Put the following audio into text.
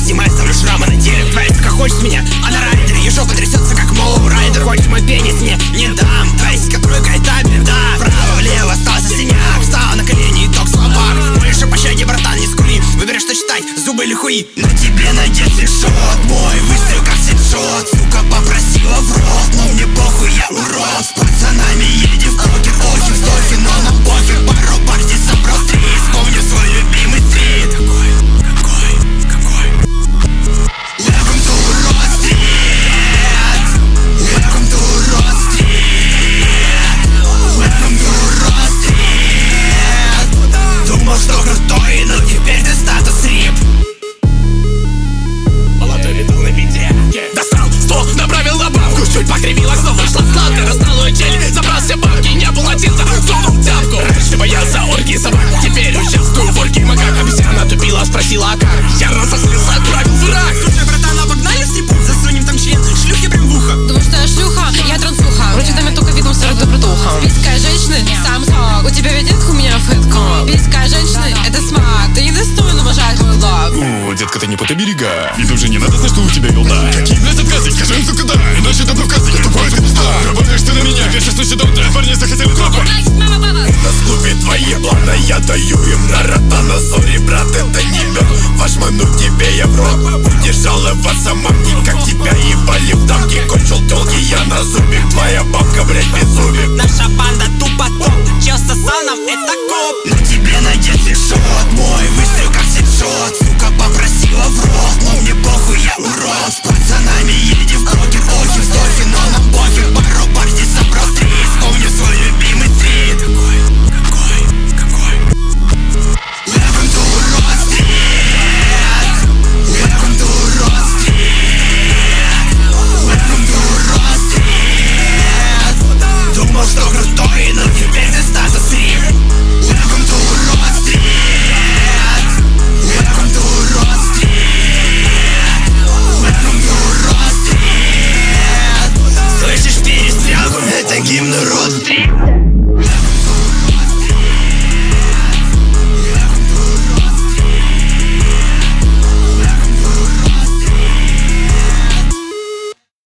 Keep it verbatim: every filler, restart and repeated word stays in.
снимай, ставлю шрамы на теле. Твоя сука хочет меня, а на райдере ее жопа трясется, как Моу Райдер. Хочешь мой пенис, не, не дам. Твоя сиська тройка, это беда. Вправо-влево остался синяк, встал на колени, итог слабак. Можешь о пощаде, братан, не скули. Выбери, что читать, зубы или хуи. На тебе надет решет, мой выстрел как сетшот. Сука попросила в рот, но мне похуй, я урод. С пацанами едем в покер, охи вздохи, но нам пофиг. Пару партий собрал три, вспомню свой любимый стрит. Какой, какой, какой? Welcome to Road Street. Welcome to Road Street. Welcome to Road Street. Думал, что крутой, но теперь ты статус рип. Молодой видал на бите. Достал сто, направил на бабку, чуть покривила, снова вышла сладко. Раздал ее челюсть, забрал все бабки, не платил, сунул тяпку. Раньше боялся оргии собак, теперь участвую в оргии макак. Обезьяна тупила, спросила, а как? Я разозлился, отправил в рак. Слушай, братан, обогнали в степу, засунем там член, шлюхи прям в ухо. Думаешь, что я шлюха? Я трансуха. Вроде даме только видом сорок до братуха. Писька женщины, сам сок. У тебя ведь детка, у меня фэтка. Писька женщины, это смак. Ты не достоин уважать мой лав. О, детка, ты не путай берега. Ведь уже не надо знать, что у тебя билда. Какие, блядь, отказы? Скажи им, сука, да. Иначе дам указы, я тупой, ты пизда. Работаешь ты на меня, веришь, что сюда, да. Парни захотели хлопать. На склупе твои планы, я даю им на ротана. Сори, брат, это не мед. Ваш ману тебе я в рот. Будешь жаловаться, мамки, как тебя ебали в дамки. Кончил тёлки, я на зубик. Твоя бабка, блядь, без зубик. Наша банда тупо топ, чел сосал нам, это коп. На тебе надет решет, мой выстрел как сетшот. Сука попросила в рот, но мне похуй, я урод. С пацанами едем в покер, охи вздохи, но нам пофиг. Пару партий собрал три, вспомню свой любимый стрит. Какой, какой, какой? Welcome to Road Street. Welcome to Road Street. Welcome to Road Street. Думал, что крутой, но теперь ты статус рип. Welcome to Road Street. Welcome to Road Street. Welcome to Road Street. Слышишь перестрелку? Это гимн Road